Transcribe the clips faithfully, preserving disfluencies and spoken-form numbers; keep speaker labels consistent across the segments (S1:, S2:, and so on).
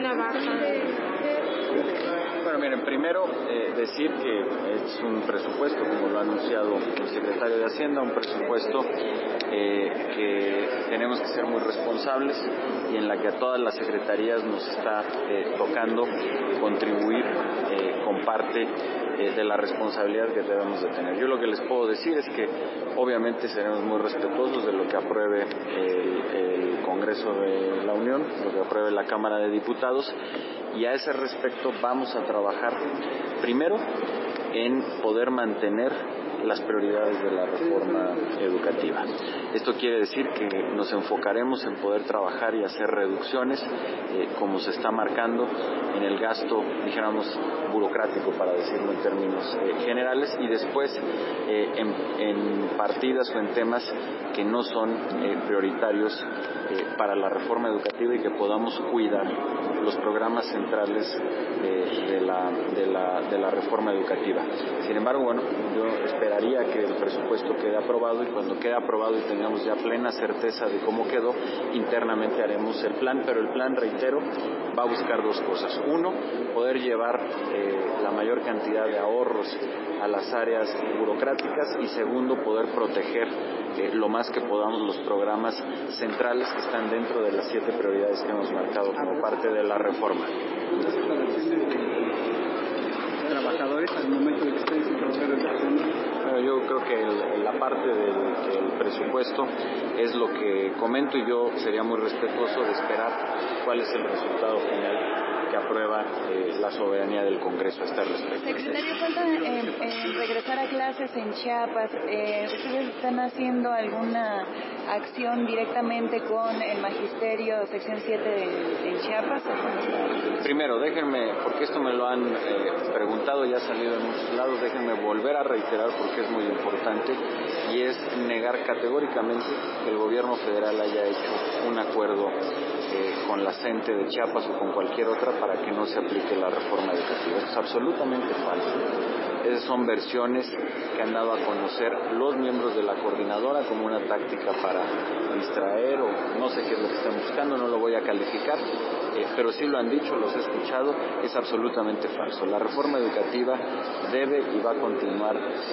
S1: trabaja?
S2: Bueno, miren, primero eh, decir que es un presupuesto, como lo ha anunciado el secretario de Hacienda, un presupuesto eh, que tenemos que ser muy responsables y en la que a todas las secretarías nos está eh, tocando contribuir eh, con parte eh, de la responsabilidad que debemos de tener. Yo lo que les puedo decir es que obviamente seremos muy respetuosos de lo que apruebe el, el Congreso de la Unión, lo que apruebe la Cámara de Diputados, y a ese respecto vamos a trabajar primero en poder mantener las prioridades de la reforma educativa. Esto quiere decir que nos enfocaremos en poder trabajar y hacer reducciones, eh, como se está marcando, en el gasto, dijéramos, burocrático, para decirlo en términos eh, generales, y después eh, en, en partidas o en temas que no son eh, prioritarios eh, para la reforma educativa y que podamos cuidar los programas centrales de, de, la, de, la, de la reforma educativa. Sin embargo, bueno, yo esperaría que el presupuesto quede aprobado, y cuando quede aprobado y tengamos ya plena certeza de cómo quedó, internamente haremos el plan, pero el plan, reitero, va a buscar dos cosas. Uno, poder llevar eh, la mayor cantidad de ahorros a las áreas burocráticas, y segundo, poder proteger eh, lo más que podamos los programas centrales que están dentro de las siete prioridades que hemos marcado como parte de la reforma.
S3: Trabajadores al momento de que estén sin trabajar educación.
S2: Bueno, yo creo que el, la parte del, del presupuesto es lo que comento, y yo sería muy respetuoso de esperar cuál es el resultado final que aprueba eh, la soberanía del Congreso a este respecto.
S4: Secretario, falta eh, eh, regresar a clases en Chiapas. Eh, ¿Ustedes están haciendo alguna acción directamente con el magisterio sección siete de, de Chiapas?
S2: Primero, déjenme, porque esto me lo han eh, preguntado y ha salido en muchos lados, déjenme volver a reiterar porque es muy importante, y es negar categóricamente que el gobierno federal haya hecho un acuerdo eh, con la CENTE de Chiapas o con cualquier otra para que no se aplique la reforma educativa. Eso es absolutamente falso. Esas son versiones que han dado a conocer los miembros de la coordinadora como una táctica para distraer, o no sé qué es lo que están buscando, no lo voy a calificar, eh, pero sí lo han dicho, los he escuchado, es absolutamente falso. La reforma educativa debe y va a continuar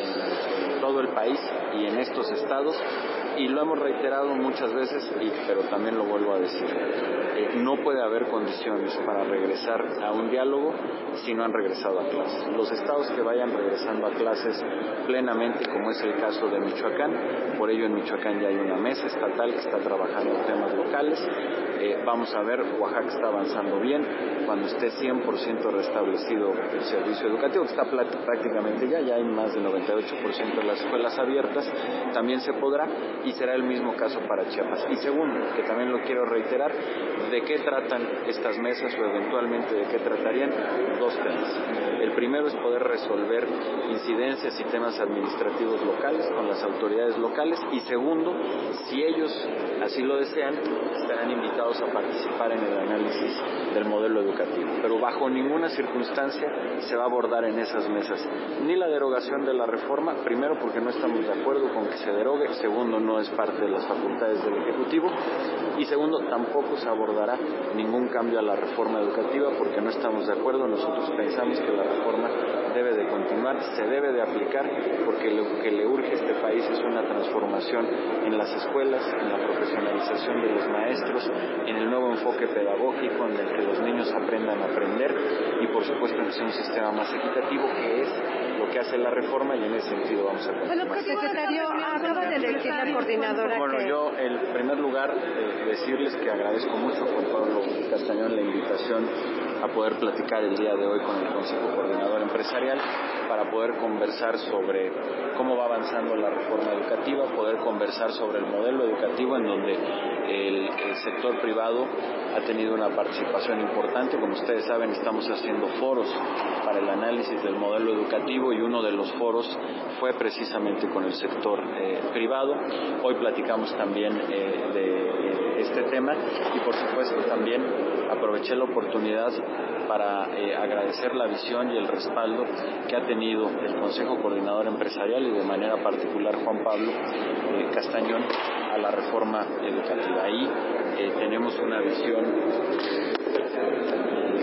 S2: en, en todo el país y en estos estados, y lo hemos reiterado muchas veces, y, pero también lo vuelvo a decir. Eh, no puede haber condiciones para regresar a un diálogo si no han regresado a clases. Los estados que vayan regresando a clases plenamente, como es el caso de Michoacán, por ello en Michoacán ya hay una mesa estatal que está trabajando en temas locales. Eh, vamos a ver, Oaxaca está avanzando bien. Cuando esté cien por ciento restablecido el servicio educativo, que está prácticamente ya, ya hay más del noventa y ocho por ciento de las escuelas abiertas, también se podrá, y será el mismo caso para Chiapas. Y segundo, que también lo quiero reiterar, ¿de qué tratan estas mesas, o eventualmente de qué tratarían? Dos temas. El primero es poder resolver incidencias y temas administrativos locales con las autoridades locales, y segundo, si ellos así lo desean, estarán invitados a participar en el análisis del modelo educativo. Pero bajo ninguna circunstancia se va a abordar en esas mesas ni la derogación de la reforma, primero porque no estamos de acuerdo con que se derogue, segundo, no es parte de las facultades del Ejecutivo, y segundo, tampoco se abordará ningún cambio a la reforma educativa porque no estamos de acuerdo. Nosotros pensamos que la reforma debe de continuar, se debe de aplicar, porque lo que le urge a este país es una transformación en las escuelas, en la profesionalización de los maestros, en el nuevo enfoque pedagógico en el que los niños aprendan a aprender, y por supuesto en que sea un sistema más equitativo, que es lo que hace la reforma, y en ese sentido vamos a continuar.
S1: Bueno, secretario, acaba de decir la coordinadora
S2: Bueno,
S1: que...
S2: yo en primer lugar eh, decirles que agradezco mucho a Juan Pablo Castañón la invitación a poder platicar el día de hoy con el Consejo Coordinador Empresarial para poder conversar sobre cómo va avanzando la reforma educativa, poder conversar sobre el modelo educativo en donde el, el sector privado ha tenido una participación importante. Como ustedes saben, estamos haciendo foros para el análisis del modelo educativo, y uno de los foros fue precisamente con el sector eh, privado. Hoy platicamos también eh, de eh, este tema, y por supuesto también aproveché la oportunidad para eh, agradecer la visión y el respaldo que ha tenido el Consejo Coordinador Empresarial, y de manera particular Juan Pablo eh, Castañón, a la reforma educativa. Ahí eh, tenemos una visión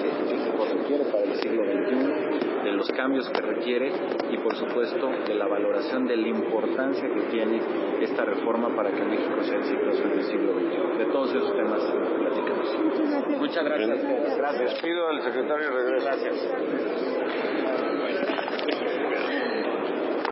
S2: requiere para el siglo veintiuno, de los cambios que requiere y por supuesto de la valoración de la importancia que tiene esta reforma para que México sea exitoso en el siglo veintiuno. De todos esos temas platicamos.
S1: Muchas gracias.
S2: Muchas gracias.
S5: Gracias. Pido al secretario de regreso.
S2: Gracias.